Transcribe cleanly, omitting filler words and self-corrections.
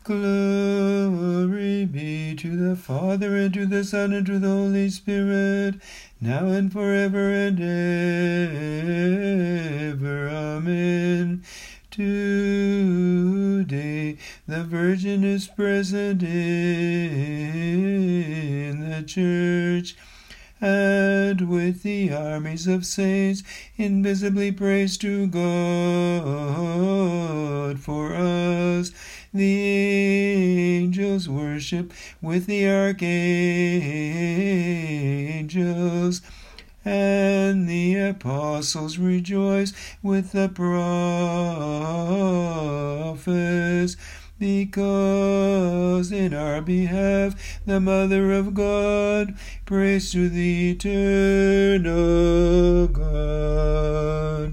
Glory be to the Father, and to the Son, and to the Holy Spirit, now and forever and ever. Amen. Today the Virgin is present in the Church, and with the armies of saints invisibly prays to God for us. The angels worship with the archangels, and the apostles rejoice with the prophets, because in our behalf the Mother of God prays to the eternal God.